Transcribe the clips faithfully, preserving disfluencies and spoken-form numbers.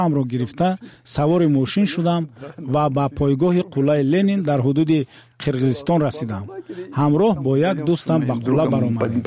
амро гирифта савори мошин шудам ва ба пойгоҳи қуллаи Ленин дар ҳудуди Қирғизистон расидам. ҳамроҳ бо як дӯстам ба қулла баромадем.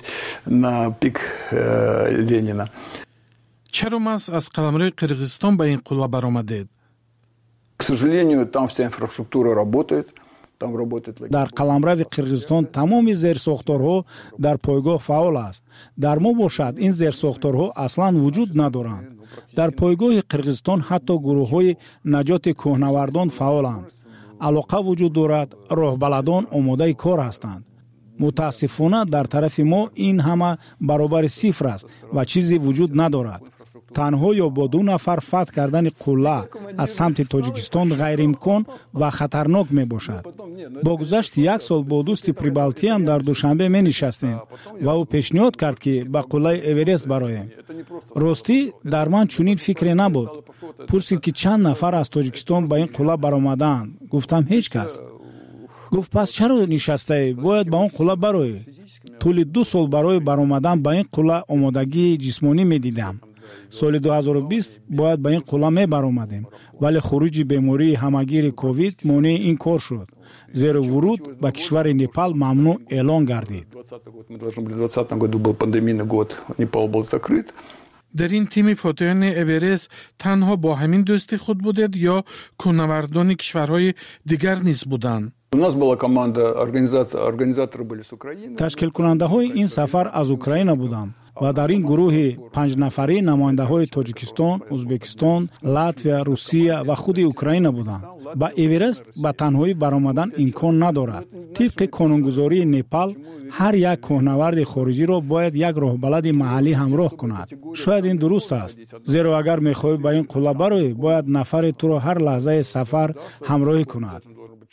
чаро мас аз қаламрои Қирғизистон ба ин қулла баромадед? К сожалению, там вся инфраструктура работает. дар қаламрави Қирғизистон тамоми зерсохторҳо дар пойгоҳ фаъол аст. дар мо бошад ин зерсохторҳо аслан вуҷуд надоранд. дар пойгоҳи Қирғизистон ҳатто гурӯҳҳои наҷоти кӯҳнавардон фаъоланд. алоқа вуҷуд дорад, роҳбаладон омодаи кор ҳастанд. мутаассифона дар тарафи мо ин ҳама баробари сифр аст ва чизе вуҷуд надорад. танҳо ё бо ду нафар фатҳ кардани қулла аз самти Тоҷикистон ғайриимкон ва хатарнок мебошад. бо гузашти як сол бо дӯсти Прибалтиям дар Душанбе менишастем ва ӯ пешниҳод кард, ки ба қуллаи Эверест бароем. ростӣ дар ман чунин фикре набуд. пурсид, ки чанд нафар аз Тоҷикистон ба ин қулла баромадаанд. гуфтам ҳеҷ кас. гуфт пас чаро нишастаӣ? бояд ба он қулла бароӣ. тӯли ду сол барои баромадан ба ин қулла омодагии ҷисмонӣ медидам. соли ду ҳазору бист бояд ба ин қулла мебаромадем, вале хуруҷи бемории ҳамагири ковид монеи ин кор шуд, зеро вуруд ба кишвари Непал мамнӯъ эълон гардид. двадцатом году был пандемийный год, Непал был закрыт. дар ин тими фотоёни Эверест танҳо бо ҳамин дӯсти худ будед ё кӯҳнавардони кишварҳои дигар низ буданд? У нас была команда, организаторы были с Украины. ташкилкунандаҳои ин сафар аз Украина буданд ва дар ин гурӯҳи панҷнафарӣ намояндаҳои Тоҷикистон, Ӯзбекистон, Латвия, Русия ва худи Украина буданд. ба Эверест ба танҳоӣ баромадан имкон надорад. тибқи қонунгузории Непал, ҳар як кӯҳнаварди хориҷиро бояд як роҳбалади маҳаллӣ ҳамроҳ кунад. шояд ин дуруст аст, зеро агар мехоҳӣ ба ин қулла бароӣ, бояд нафаре туро ҳар лаҳзаи сафар ҳамроҳӣ кунад.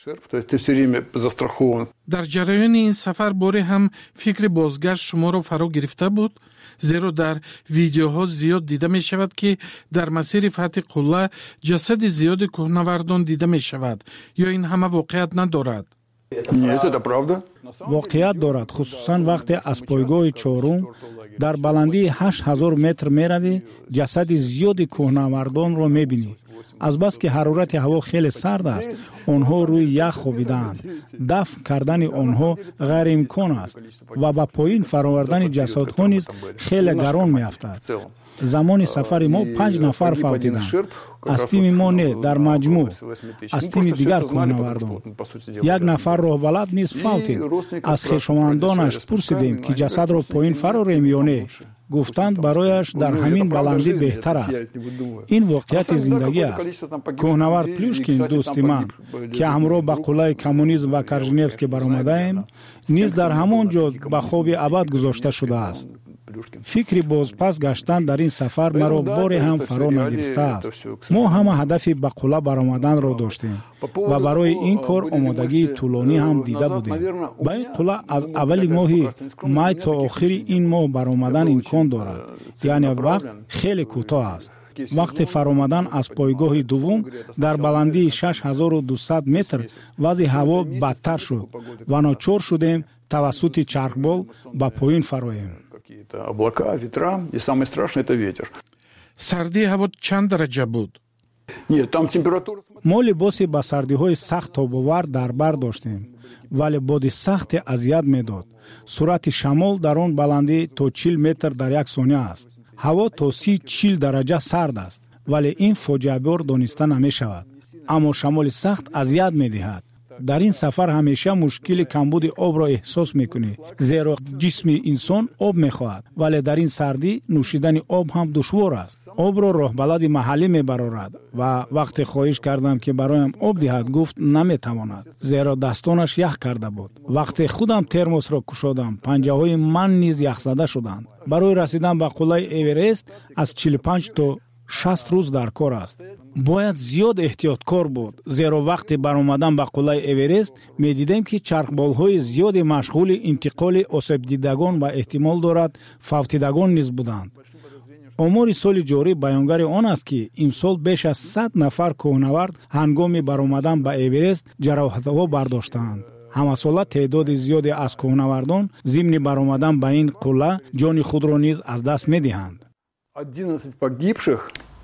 дар ҷараёни ин сафар боре ҳам фикри бозгашт шуморо фаро гирифта буд? зеро дар видеоҳо зиёд дида мешавад, ки дар масири фатҳи қулла ҷасади зиёди кӯҳнавардон дида мешавад. ё ин ҳама воқеият надорад? Нет, это правда. воқеият дорад, хусусан вақте аз пойгоҳи чорум дар баландии ҳашт ҳазор метр меравӣ, ҷасади зиёди кӯҳнавардонро мебинӣ. азбаски ҳарорати ҳаво хеле сард аст, онҳо рӯи ях хобидаанд. дафн кардани онҳо ғайриимкон аст ва ба поин фаровардани ҷасадҳо низ хеле гарон меафтад. замони сафари мо панҷ нафар фавтиданд. аз тими мо не, дар маҷмӯъ аз тими дигар кӯҳнавардон. як нафар роҳбалад низ фавтид. аз хешовандонаш пурсидем, ки ҷасадро поин фарорем ё не. гуфтанд барояш дар ҳамин баландӣ беҳтар аст. ин воқеияти зиндагӣ аст. кӯҳнавард Плюшкин, дӯсти ман, ки ҳамроҳ ба қуллаи Коммунизм ва Корженевский баромадаем, низ дар ҳамон ҷо ба хоби абад гузошта шудааст. фикри бозпас гаштан дар ин сафар маро боре ҳам фаро нагирифтааст. мо ҳама ҳадафи ба қулла баромаданро доштем ва барои ин кор омодагии тӯлонӣ ҳам дида будем. ба ин қулла аз аввали моҳи май то охири ин моҳ баромадан имкон дорад, яъне вақт хеле кӯтоҳ аст. вақти фаромадан аз пойгоҳи дуввум дар баландии шаш ҳазору дусад метр вазъи ҳаво бадтар шуд ва ночор шудем тавассути чархбол ба поин фароем. Облака, ветра, и самое страшное — это ветер. Сардии ҳаво чанд дараҷа буд? Нет, там температура... мо либоси ба сардиҳои сахт тобовар дар бар доштем, вале боди сахте азият медод. суръати шамол дар он баландӣ то чил метр дар як сония аст. ҳаво то си чил дараҷа сард аст, вале ин фоҷиабор дониста намешавад. аммо шамоли сахт азият медиҳад. дар ин сафар ҳамеша мушкили камбуди обро эҳсос мекунӣ, зеро ҷисми инсон об мехоҳад, вале дар ин сардӣ нӯшидани об ҳам душвор аст. обро роҳбалади маҳаллӣ мебарорад ва вақте хоҳиш кардам, ки бароям об диҳад, гуфт наметавонад, зеро дастонаш ях карда буд. вақте худам термосро кушодам, панҷаҳои ман низ яхзада шуданд. барои расидан ба қуллаи Эверест аз чилу панҷ то шаст рӯз дар кор аст. бояд зиёд эҳтиёткор буд, зеро вақти баромадан ба қуллаи Эверест медидем, ки чархболҳои зиёди машғули интиқоли осебдидагон ва эҳтимол дорад фавтидагон низ буданд. омори соли ҷорӣ баёнгари он аст, ки имсол беш аз сад нафар кӯҳнавард ҳангоми баромадан ба Эверест ҷароҳатҳо бардоштаанд. ҳамасола теъдоди зиёде аз кӯҳнавардон зимни баромадан ба ин қулла ҷони худро низ аз даст медиҳанд. одиннадцать погибших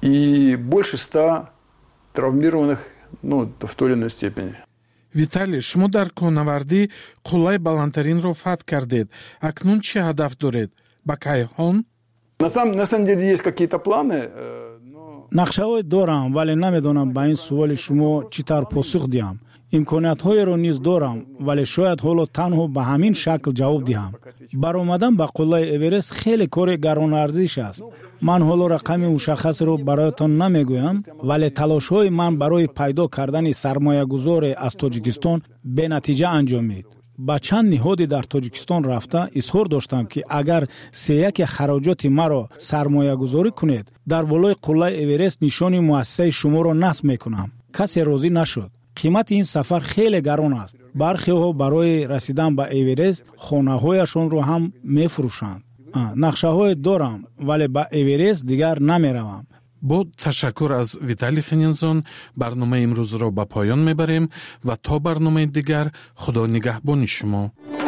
и больше ста травмированных, ну, в той или иной степени. Виталий, шумо дар коҳнавардӣ қуллаи баландтаринро фатҳ кардед. Акнун чӣ ҳадаф доред? Ба Кайҳон? На самом, на самом деле есть какие-то планы, но... нақшаҳое дорам, вале намедонам ба ин суоли шумо чӣ тавр посух диҳам. имкониятҳоеро низ дорам, вале шояд ҳоло танҳо ба ҳамин шакл ҷавоб диҳам. баромадан ба қуллаи Эверест хеле кори гаронарзиш аст. ман ҳоло рақами мушаххасро бароятон намегӯям, вале талошҳои ман барои пайдо кардани сармоягузоре аз Тоҷикистон бенатиҷа анҷомид. ба чанд ниҳоди дар Тоҷикистон рафта изҳор доштам, ки агар сеяки хароҷоти маро сармоягузорӣ кунед, дар болои қуллаи Эверест нишони муассисаи шуморо насб мекунам. касе розӣ нашуд. қимати ин сафар хеле гарон аст. бархеҳо барои расидан ба Эверест хонаҳояшонро ҳам мефурӯшанд. нақшаҳое дорам, вале ба Эверест дигар намеравам. бо ташаккур аз Виталий Хенинзон барномаи имрӯзро ба поён мебарем ва то барномаи дигар худо нигаҳбони шумо.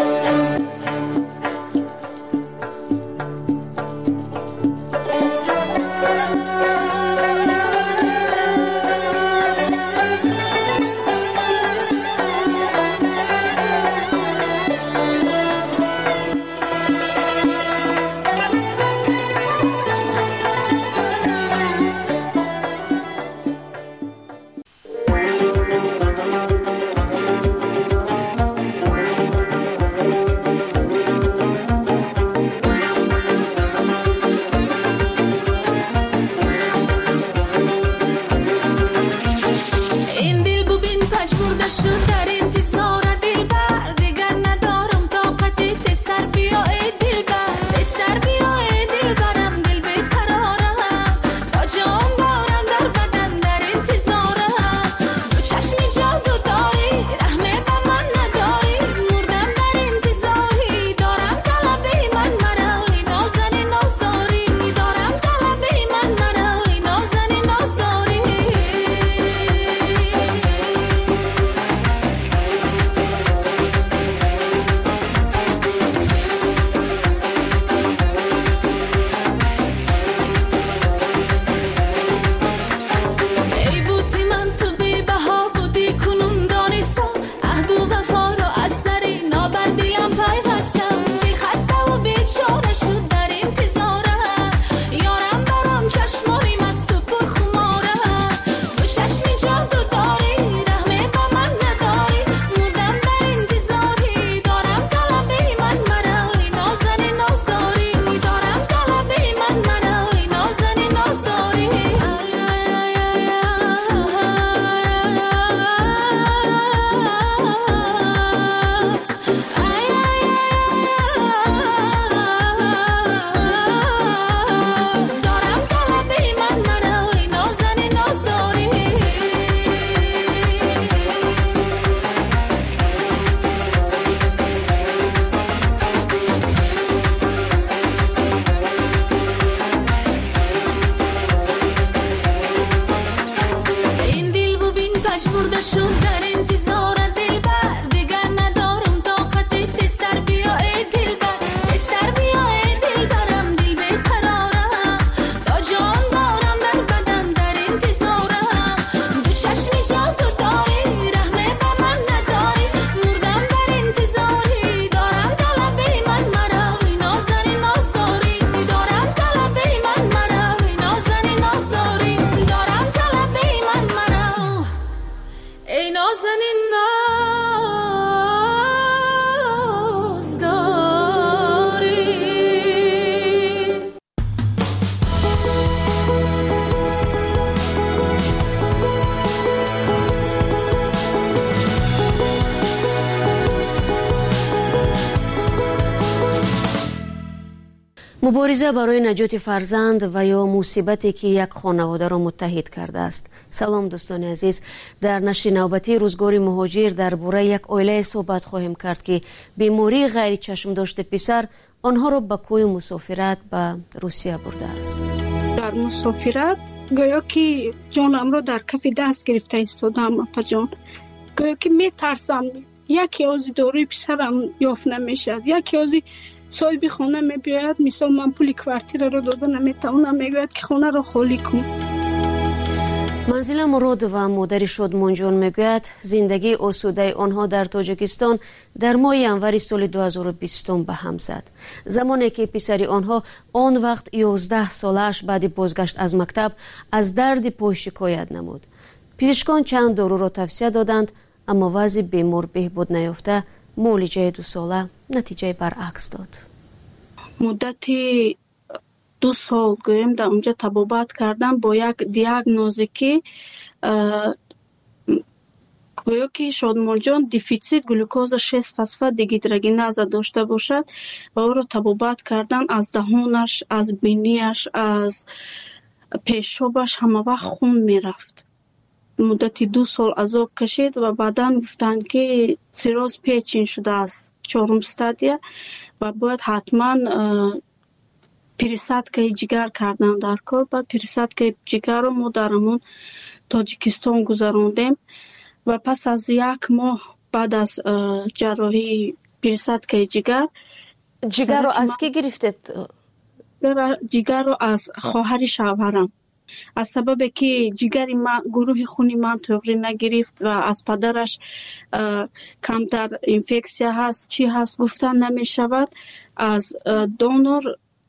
мубориза барои наҷоти фарзанд ва ё мусибате ки як хонаводаро муттаҳид кардааст. салом дӯстони азиз, дар нашри навбатии рӯзгори муҳоҷир дар бораи як оилае суҳбат хоҳем кард ки бемории ғайри чашмдошти писар онҳоро ба кӯи мусофират ба Русия бурдааст. дар мусофират гӯё ки ҷонамро дар кафи даст гирифта истодам. апаҷон гӯё ки метарсам яке ози дорои писарам ёфт намешавад, яке ози соҳиби хона мебиёяд, мисол ман пули квартираро дода наметавонам, мегӯяд ки хонаро холӣ кун. منزل مراد و مادر شادمانجان میگوید زندگی آسوده آنها در تاجیکستان در ماه ینوری سال دو هزار و بیست به هم زد. زمانی که پسر آنها آن وقت یازده سالش بعد بازگشت از مکتب از درد پای شکایت نمود. پزشکان چند دارو را توصیه دادند اما وضع بیمار بهبود نیافته معالجه دو ساله نتیجه برعکس داد. مدتی دو سال گویم در اونجا تبابت کردم با یک دیاگنوزی که گویا که شادمانجان دیفیسیت گلوکوز شش فسفات دیگیدروگناز داشته باشد و او را تبابت کردن از دهانش، از بینیش، از پیشابش همه وقت خون می رفت. مدتی دو سال عذاب کشید و بعدا گفتن که سیروز پیچین شده است، چهارم استادیه و باید حتما پریسادکای جگر کردن در کار. بعد پریسادکای جگر رو ما در همون تاجیکستان گذراندیم و پس از یک ماه بعد از جراحی پریسادکای جگر جگر رو از کی گرفتید؟ جگر رو از خواهر شوهرم، از سبب که جگر من گروه خونی من توغری نگرفت و از پدرش کمتر اینفکسیا هست چی هست گفتن نمی شود. از دونور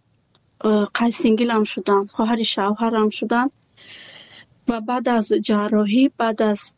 قیسینگیل هم شدن، خواهر شوهرم شدن و بعد از جراحی بعد از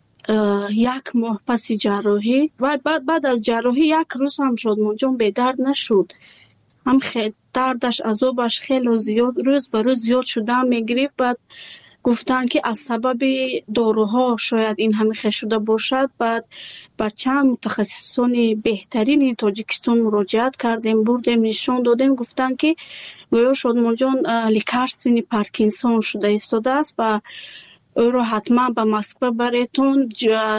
یک ماه پس جراحی و بعد بعد از جراحی یک روز هم شادمانجان به درد نشد. هم خیلی دردش عذابش خیلی زیاد روز به روز زیاد شده میگرفت. بعد گفتن که از سبب داروها شاید این همه شده باشد. بعد با چند متخصصان بهترین تاجیکستان مراجعت کردیم، بردیم نشان دادیم، گفتن که گویا شادمانجان لیکارستوین پارکینسون شده ایستاده است و او را حتما به مسکو بریتون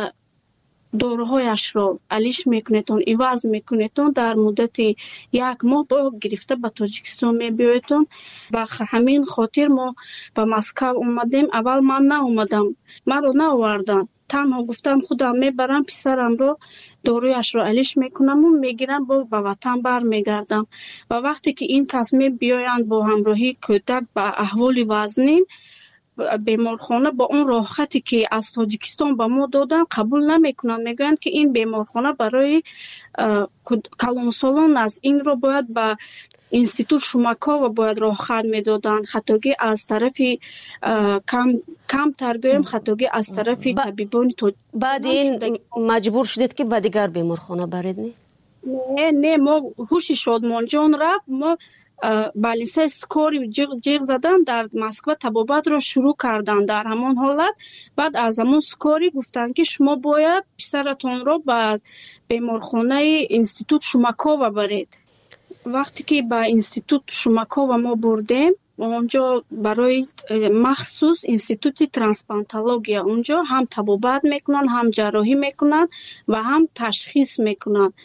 داروهایش را علیش میکنیتون ایواز میکنیتون در مدت یک ماه با گرفته به تاجیکستان میبیایتون. و همین خاطر ما به مسکو اومدیم. اول من نه اومدم، من رو نه آوردن، تنها گفتن خودم میبرم پسرم رو دارویش رو علیش میکنم و میگیرم با به وطن بر میگردم. و وقتی که این کس میبیایند با همراهی کودک به احوال وزنین بیمارخانه با اون راحتی که از تاجیکستان به ما دادن قبول نمیکنن، میگن که این بیمارخانه برای کلانسالان است، این رو باید به اینستیتوت شوماکووا باید راحت میدادن. خطاگی از طرف کم کم ترگویم خطاگی از طرف طبیبان. بعد این مجبور شدید که به دیگر بیمارخانه برید؟ نه نه نه ما هوش شادمانجان رفت، ما بالیسه سکوری جیغ زدن در مسکو تبابت را شروع کردن در همان حالت. بعد از همون سکوری گفتن که شما باید پسرتون را به بیمارخانه اینستیتوت شوماکووا برید. وقتی که به اینستیتوت شوماکووا ما بردیم اونجا برای مخصوص اینستیتوت ترانسپلانتولوژی اونجا هم تبابت میکنن، هم جراحی میکنن و هم تشخیص میکنن.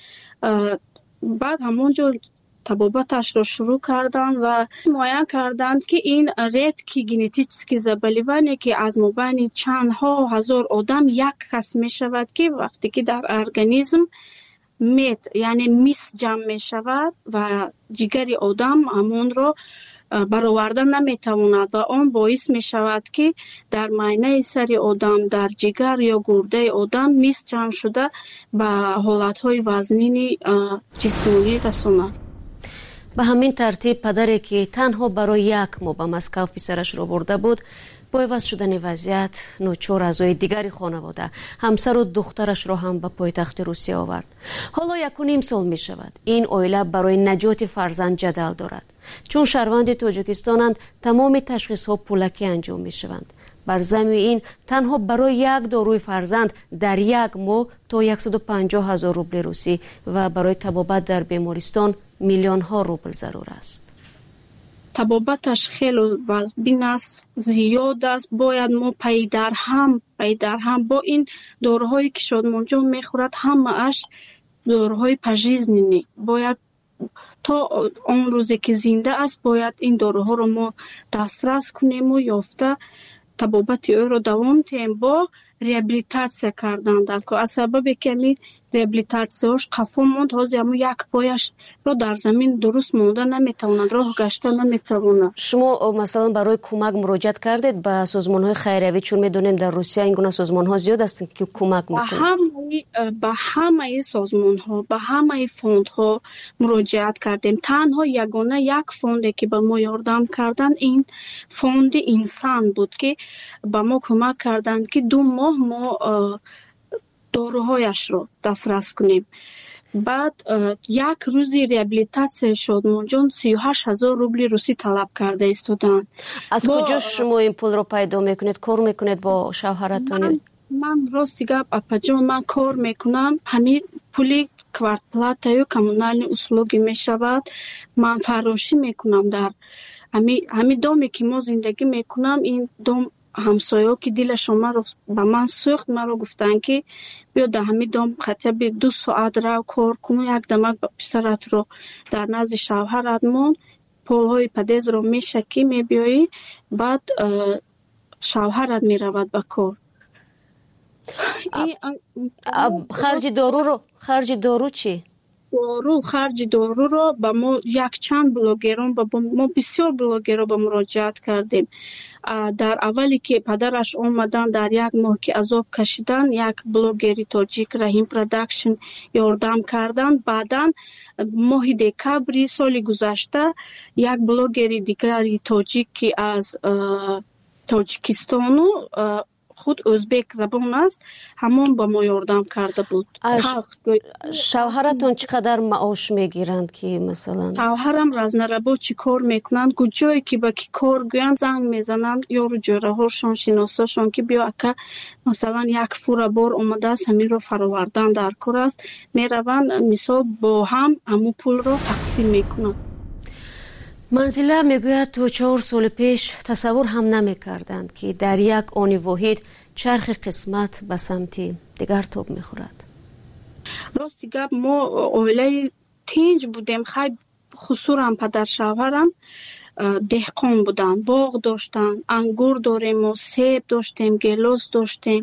بعد همونجا تبابتش رو شروع کردن و معاین کردند که این ریت کی ژنتیکی زبالیوانی که از مبین چند ها هزار آدم یک کس می شود که وقتی که در ارگانیسم میت یعنی میس جمع می شود و جگر آدم همون رو برآوردن نمیتواند و آن باعث می شود که در معاینه سر آدم در جگر یا گرده آدم میس جمع شده به حالتهای وزنی جسمانی رساند. به همین ترتیب پدری که تنها برای یک ماه به مسکو پسرش را برده بود با عوض شدن وضعیت نوچار اعضای دیگری خانواده همسر و دخترش را هم به پایتخت روسیه آورد. حالا یک و نیم سال می شود این عائله برای نجات فرزند جدل دارد. چون شهروند تاجیکستانند تمام تشخیص ها پولکی انجام می شوند. بر ضمن این تنها برای یک داروی فرزند در یک ماه تا صد و پنجاه هزار روبل روسی و برای طبابت در بیمارستان میلیون ها روبل ضرور است. طبابتش خیلی وزبین است، زیاد است. باید ما پی در هم پی در هم با این داروهایی که شادمانجان میخورد همه اش داروهای پژیزنی باید تا آن روزی که زنده است باید این داروها رو ما دسترس کنیم و یافته табобати ӯро давом диҳем бо реабилитатсия кардан дар кор. Аз сабаби ки ами реабилитатсияош қафо монд, ҳозир ҳамун як пояшро дар замин дуруст монда наметавонад, роҳ гашта наметавонад. шумо масалан барои кӯмак муроҷиат кардед ба созмонҳои хайриявӣ? чун медонем дар Русия ин гуна созмонҳо зиёд ҳастанд ки кӯмак мекунанд. ба ҳамаи созмонҳо, ба ҳамаи фондҳо муроҷиат кардем. танҳо ягона як фонде ки ба мо ёрдам кардан, ин фонди инсан буд ки ба мо кӯмак карданд ки ду моҳ мо доруҳояшро дастрас кунем. баъд як рӯзи реабилитатсияи Шодмонҷон сию ҳашт ҳазор рубли русӣ талаб карда истоданд. аз куҷо шумо ин пулро пайдо мекунед? кор мекунед бо шавҳаратон? ман рости гап апаҷон, ман кор мекунам. ҳамин пули квартплатаю коммунални услуги мешавад. ман фарошӣ мекунам дар ҳамин доме ки мо зиндагӣ мекунам. ин дом ҳамсояҳо ки дилашон маро ба ман сӯхт, маро гуфтанд ки биё дар ҳамин дом қатъияби ду соат рав кор кун, як дамак ба писаратро дар назди шавҳарат мон, полҳои падезро мешакӣ, мебиёӣ, баъд шавҳарат меравад ба кор. харҷи доруро харҷи дору чӣ? дору харҷи доруро ба мо якчанд блогерон ба мо бисёр блогерро ба муроҷиат кардем. дар аввале ки падараш омадан, дар як моҳ ки азоб кашидан, як блогери тоҷик Раҳим продакшн ёрдам кардан. баъдан моҳи декабри соли гузашта як блогери дигари тоҷик ки аз тоҷикистону худ o'zbek забон аст, ҳамон ба мо ёрдам карда буд. шавҳаратон чӣ қадар маош мегиранд ки масалан? шавҳарам разнарабочи кор мекунанд. куҷое ки ба ки кор гӯянд занг мезананд ёру ҷӯраҳошон, шиносошон ки биё ака масалан як фура бор омадааст, ҳаминро фаровардан дар кор аст. мераванд мисол бо ҳам ҳамун пулро тақсим мекунанд. манзила мегӯяд то чаҳор соли пеш тасаввур ҳам намекарданд ки дар як они воҳид чархи қисмат ба самти дигар тоб мехӯрад. рости гап мо оилаи тинҷ будем. хай хусурам падар шавҳарам деҳқон буданд, боғ доштанд, ангур дорем, мо себ доштем, гелос доштем.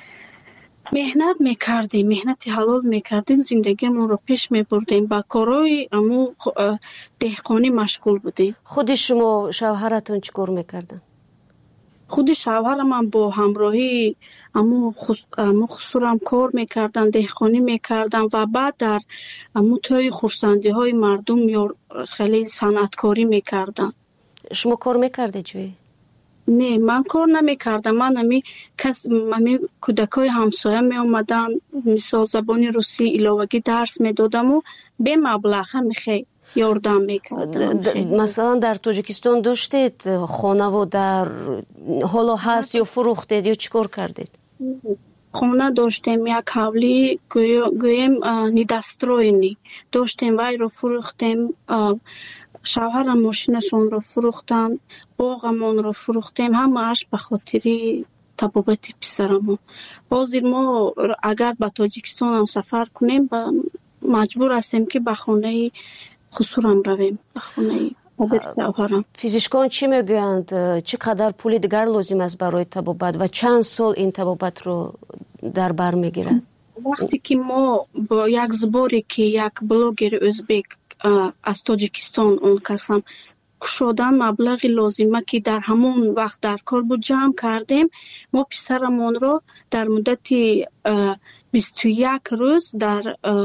меҳнат мекардем, меҳнати ҳалол мекардем, зиндагиамонро пеш мебурдем. ба корҳои аму деҳқонӣ машғул будем. худи шумо шавҳаратон чӣ кор мекарданд? худи шавҳарамам бо ҳамроҳии аму хусурам кор мекардам, деҳқонӣ мекардам ва баъд дар аму тӯи хурсандиҳои мардум хеле санъаткорӣ мекардам. шумо кор мекардед ҷои? не, ман кор намекардам. ман ами кас ами кӯдакои ҳамсоя меомаданд, мисол забони русӣ иловагӣ дарс медодаму бемаблағ ҳамихе ёрдам мекардам. масалан дар тоҷикистон доштед хонаву дар ҳоло ҳаст ё фурӯхтед ё чӣ кор кардед? хона доштем, як ҳавлӣ гӯем нидастроини доштем, вайро фурӯхтем. шавҳарам мошинашонро фурӯхтанд, боғамонро фурӯхтем, ҳамааш ба хотири табобати писарамон. ҳозир мо агар ба тоҷикистонам сафар кунем маҷбур ҳастем ки ба хонаи хусурам равем, ба хонаи шавҳарам. физикон чӣ мегӯянд? чӣ қадар пули дигар лозим аст барои табобат ва чанд сол ин табобатро дар бар мегирад? вақте ки мо бо як зборе ки як блогери o'zbek аз тоҷикистон он касам кушодан маблағи лозима ки дар ҳамон вақт дар кор буд ҷамъ кардем, мо писарамонро дар муддати бисту як рӯз дар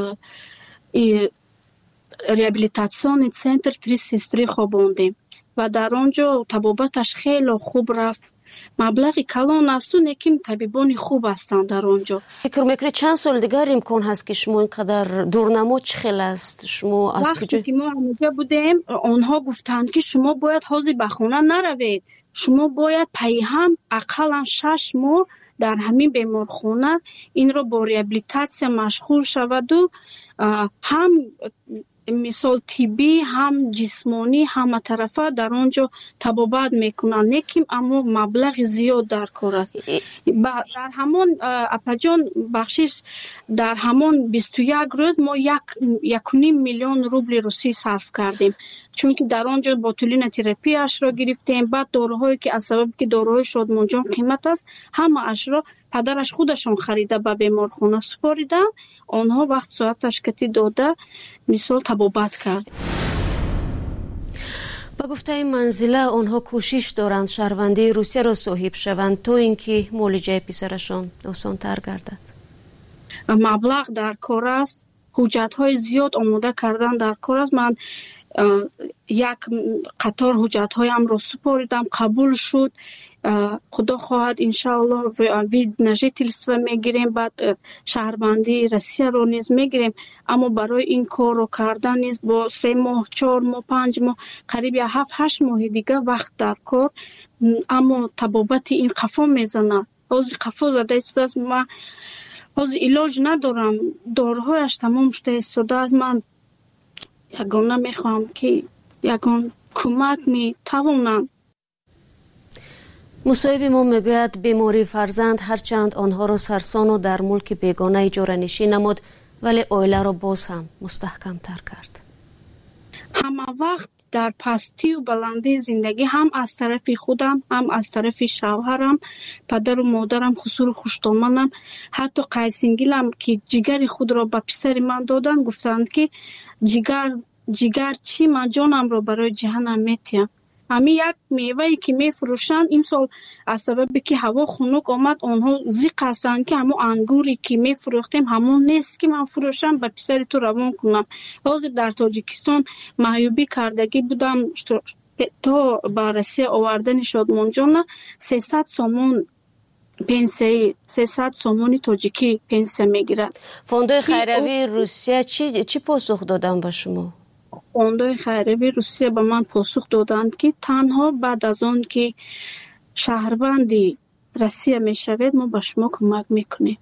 реабилитациони центр три сестрӣ хобондем ва дар он ҷо табобаташ хеле хуб рафт. маблағи калон асту, лекин табибони хуб ҳастанд дар он ҷо. фикр мекунед чанд соли дигар имкон ҳаст ки шумо ин қадар дурнамо чӣ хел аст? шумо аз куҷо? вақте ки мо онҷо будем, онҳо гуфтанд ки шумо бояд ҳозир ба хона наравед, шумо бояд пайҳам ақаллан шаш моҳ дар ҳамин беморхона инро бо реабилитатсия машғул шаваду ҳам мисол тиббӣ, ҳам ҷисмонӣ, ҳама тарафа дар он ҷо табобат мекунанд. лекин аммо маблағи зиёд дар кор аст. дар ҳамон апаҷон бахшиш дар ҳамон бисту як рӯз мо як яку ним миллион рубли русӣ сарф кардем. چون که در آنجا بوتولین تراپی اش را گرفتیم. بعد داروهایی که از سبب که داروهای شادمان جان قیمت است همه اش را پدرش خودشان خریده به بیمارخانه سپاریدن. آنها وقت ساعتش کتی داده مثال طبابت کرد. با گفته منزله آنها کوشش دارند شهروندی روسیه را صاحب شوند تا اینکه معالجه پسرشان آسان تر گردد. مبلغ در کار است، حجت های زیاد آماده کردن در کار است. من یک قطار حجت هایم را سپاریدم، قبول شد. خدا خواهد انشاءالله وی نژتلство میگیریم، بعد شهروندی روسیه رو نیز میگیریم. اما برای این کار رو کردن نیز با سه ماه چهار ماه پنج ماه قریب هفت هشت ماه دیگه وقت در کار. اما طبابت این قفا میزنه، از قفا زده است. من از علاج ندارم، داروهایش تمام شده است. از من یگانه میخوام که یگان کمک میتوانم. مصاحب ما میگوید بیماری فرزند هرچند آنها را سرسان و در ملک بیگانه اجاره نشین نمود، ولی عائله را باز هم مستحکم تر کرد. همه وقت در پستی و بلندی زندگی هم از طرف خودم هم از طرف شوهرم، پدر و مادرم خسور خوشتامنم، حتی قیسینگیلم که جگر خود را به پسر من دادن، گفتند که جگر جگر چی، من جانم را برای جهنم میتیم. همی یک میوهی که میفروشند این سال از سبب که هوا خنک آمد آنها زیق هستند که همون انگوری که میفروختیم همون نیست که من فروشم به پسر تو روان کنم. حاضر در تاجیکستان معیوبی کردگی بودم تا به روسیه آوردن شادمان جان سیصد سومون پنسیه سیصد سومونی تاجیکی پنسیه میگیرد. فوندای خیروی روسیه چی چی پاسخ دادن به شما؟ فوندای خیروی روسیه به من پاسخ دادند که تنها بعد از آن که شهروندی روسیه میشوید ما به شما کمک میکنیم.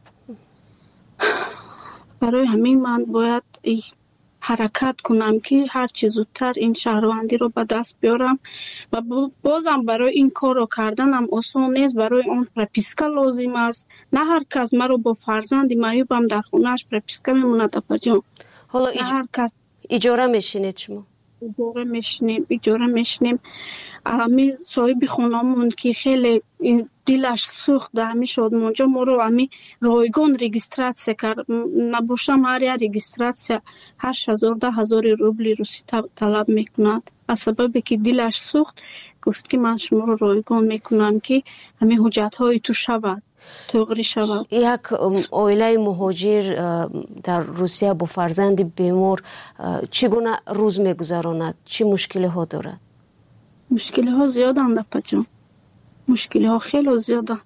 برای همین من باید حرکت کنم که هر چه زودتر این شهروندی رو به دست بیارم و بازم برای این کار رو کردنم آسان نیست. برای اون پرپیسکا لازم است. نه هر کس مرا با فرزند معیوبم در خونهش پرپیسکا میموند اپا. حالا ایج... هر کس اجاره میشینید شما؟ اجاره میشنیم اجاره میشنیم امی صاحب خونمون که خیلی دلش سوخت همی شادمان جان ما رو همی رایگان رجیستراسیون کرد. نباشم هر یک رجیستراسیون هشت هزار ده هزار روبل روسی طلب میکنند. از سبب که دلش سوخت گفت که من شما رو رایگان میکنم که همی حجت های تو شود توغری شود. یک عائله مهاجر در روسیه با فرزند بیمار چگونه روز میگذراند؟ چه مشکلی ها دارد؟ مشکلی ها زیادند اپا جان، مشکلی ها خیلی زیادند.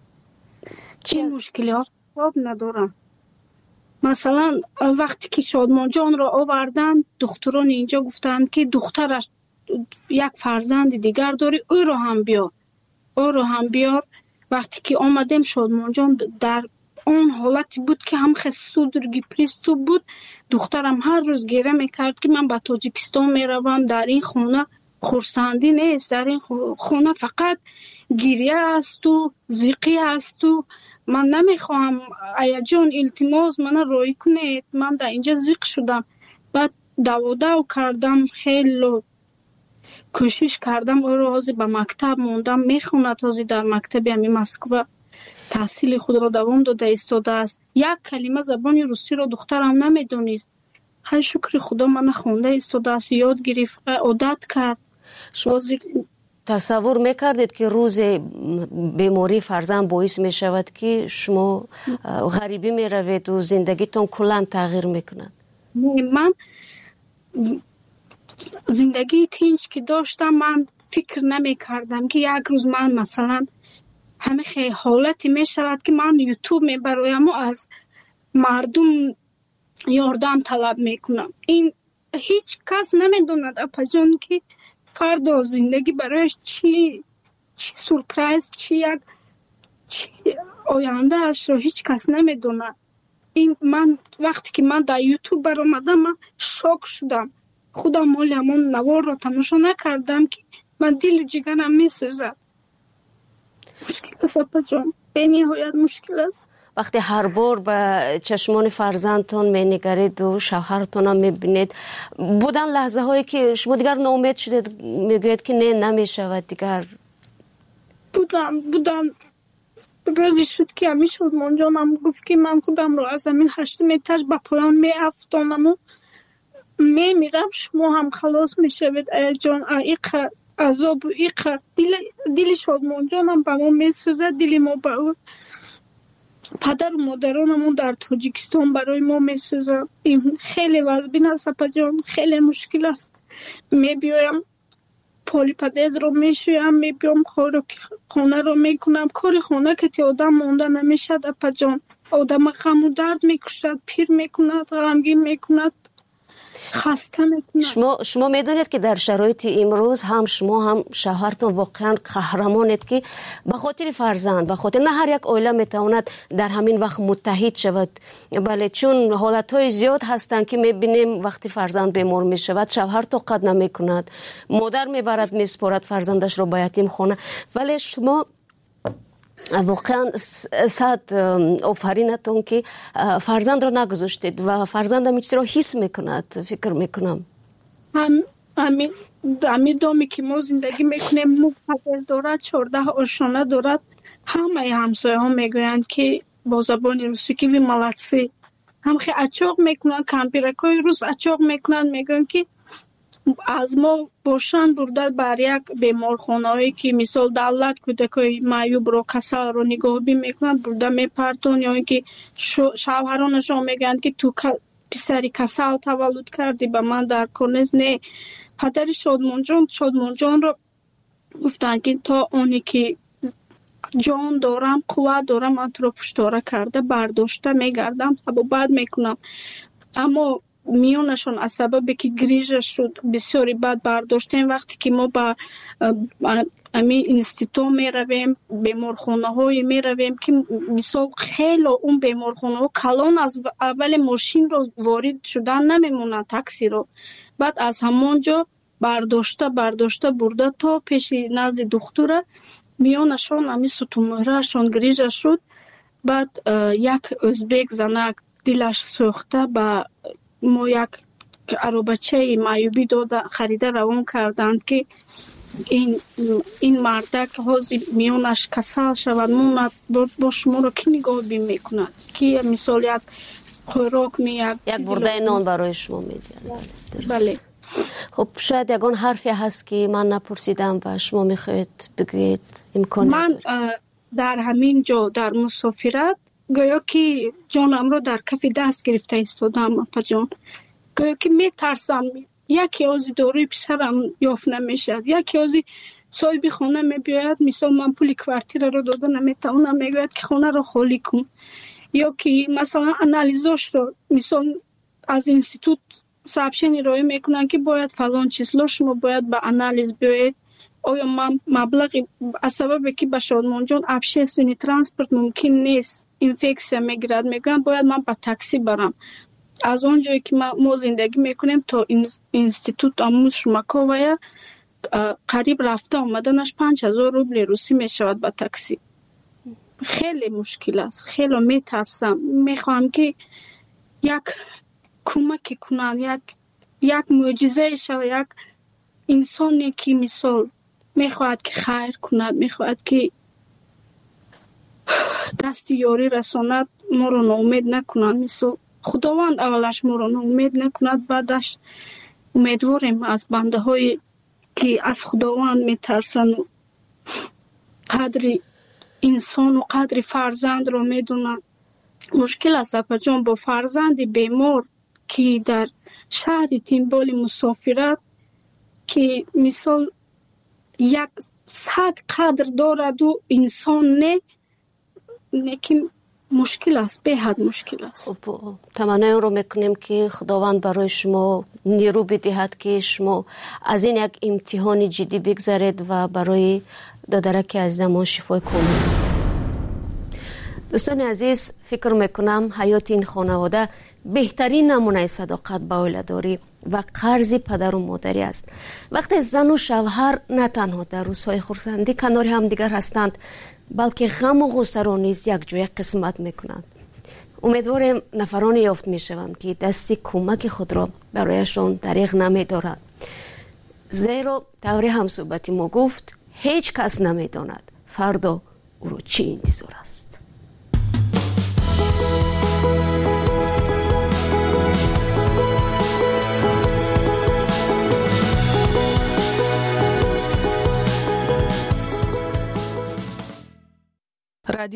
چه مشکلی ها خواب ندارن. مثلا وقتی که شادمان جان را آوردن دختران اینجا گفتند که دخترش یک فرزند دیگر داری او رو هم بیار او رو هم بیار. وقتی که آمدیم شادمان جان در اون حالتی بود که هم خسودرگی پریستو بود. دخترم هر روز گیره میکرد که من به تاجیکستان میروم، در این خونه خورسندی نیست، در این خونه فقط گیریه است و زیقی است و من نمیخوام ایا جان التماس من روی کنید، من در اینجا زیق شدم. بعد دو دو کردم، خیلی کوشش کردم او رو به مکتب موندم میخونه، تازه در مکتب همی مسکو تحصیل خود را دوام داده ایستاده است. یک کلمه زبان روسی را دخترم نمیدونست. خیلی شکر خدا من خونده ایستاده است، یاد گرفت، عادت کرد. شما تصور میکردید که روز بیماری فرزند باعث میشود که شما غریبی میروید و زندگیتون کلا تغییر میکند؟ من زندگی تینج که داشتم من فکر نمی کردم که یک روز من مثلا همه خیلی حالتی می شود که من یوتیوب می برایم و از مردم یاردم طلب می کنم. این هیچ کس نمی دوند اپا جان که فردا زندگی برایش چی چی سورپرایز چی یک چی آینده اش رو هیچ کس نمی دوند. این من وقتی که من در یوتیوب بر آمدم من شوک شدم. خودم مالی همون نوار رو تماشا نکردم که من دل و جگرم می سوزد. مشکل است اپا جان، به نهایت مشکل است. وقتی هر بار به چشمان فرزندتون می‌نگرید و شوهرتون هم می‌بینید، بودن لحظه هایی که شما دیگر ناامید شدید، میگوید که نه نمی‌شود دیگر؟ بودم بودم روزی شد که همی شد منجانم گفت که من خودم رو از زمین هشتم اتاج به پایان می افتانم و می میرم، شما هم خلاص می شوید ای جان. ایق عذاب و ایق دل دل شد منجانم با ما می سوزد، دل ما با پدر و مادرانمون در تاجیکستان برای ما می سوزد. این خیلی وضبین است سپا جان، خیلی مشکل است. می بیایم پالی پدیز رو میشویم، میبیم خانه رو میکنم. کار خانه که تی آدم مونده نمیشد اپا جان. آدم غم و درد میکشد، پیر میکند، غمگین میکند، خسته میکند. شما شما میدونید که در شرایط امروز هم شما هم شوهرتون واقعا قهرمانید که به خاطر فرزند، به خاطر نه هر یک عائله میتواند در همین وقت متحد شود. بله، چون حالتهای زیاد هستند که میبینیم وقتی فرزند بیمار میشود شوهر طاقت نمیکند، مادر میبرد میسپارد فرزندش رو به یتیم خانه. ولی شما واقعا صد آفرینتون که فرزند رو نگذاشتید و فرزند هم چیزی رو حس میکند. فکر میکنم هم همین همین دامی که ما زندگی میکنیم مو پدر دارد، چهارده آشانه دارد. همه همسایه ها میگویند که با زبان روسی که وی ملکسی هم خیلی اچاق میکنند، کمپیرکای روز اچاق میکنند، میگویند که از ما باشن برده بر یک بیمارخانه هایی که مثال دولت کودکای معیوب رو کسل رو نگاهبین میکنند برده میپرتون، یا اینکه شوهرانشان میگن که تو پسری کسل تولد کردی به من در کنز. نه، پدر شادمان جان شادمان جان رو گفتن که تا اونی که جان دارم قوت دارم من تو رو پشتاره کرده برداشته میگردم و بعد میکنم. اما میونشون از سبب که گریج شد بسیاری بعد برداشتیم. وقتی که ما با امی اینستیتو می رویم، بیمارخانه های می رویم که مثال خیلی اون بیمارخانه ها کلان از اول ماشین رو وارد شدن نمیمونن، تاکسی رو بعد از همونجا برداشته برداشته برده تا پیش نزد دکتر. میونشون امی ستومهرشون گریج شد. بعد یک ازبک زنک دلش سوخته با ما یک عروبچه معیوبی داده خریده روان کردند که این این مردک حاضر میونش کسل شود. ما با شما رو که نگاه بیم میکند که مثال یک خوراک می یک یک برده نان برای شما میدید. بله. خب شاید یکان حرفی هست که من نپرسیدم و شما میخواید بگوید امکان من در همین جا در مسافرت گویا که جانم رو در کف دست گرفته ایستادم اپا جان. گویا که می ترسم یکی از داروی پسرم یافت نمیشد، یکی از صاحب خانه می بیاید مثال من پول کوارتیر رو داده نمیتونم، میگوید که خانه رو خالی کن، یا که مثلا انالیزاش رو مثال از اینستیتوت سابشنی روی میکنن که باید فلان چیزلا شما باید به انالیز بیاید. آیا من مبلغی از سبب که به شادمان جان ابشیستونی ترانسپورت ممکن نیست اینفکسیا میگیرد، میگن باید من با تاکسی برم از اونجایی که ما زندگی میکنیم تا اینستیتوت آموز شماکاویا قریب رفته آمدنش پنج هزار روبل روسی میشود با تاکسی. خیلی مشکل است، خیلی میترسم. میخوام که یک کمک کنن، یک یک معجزه شود، یک انسانی که مثال میخواهد که خیر کند، میخواهد که دست یاری رساند، ما رو ناامید نکنند. مثل خداوند اولش ما رو ناامید نکند، بعدش امیدواریم از بنده های که از خداوند میترسن و قدر انسان و قدر فرزند رو میدونن. مشکل است اپا جان با فرزند بیمار که در شهر تینبال مسافرت که مثال یک سگ قدر دارد و انسان نه، لیکن مشکل است، به حد مشکل است. تمنای رو میکنیم که خداوند برای شما نیرو بدهد که شما از این یک امتحان جدی بگذارید و برای دادرک عزیز ما شفای کنید. دوستان عزیز، فکر میکنم حیات این خانواده بهترین نمونه صداقت به اولاداری و قرض پدر و مادری است. وقتی زن و شوهر نه تنها در روزهای خرسندی کنار هم دیگر هستند، балки ғаму ғусаро низ якҷоя қисмат мекунанд. умедворем нафароне ёфт мешаванд ки дасти кӯмаки худро барояшон дариғ намедорад. зеро таври ҳамсӯҳбати мо гуфт ҳеҷ кас намедонад фардо ӯро чӣ интизор аст.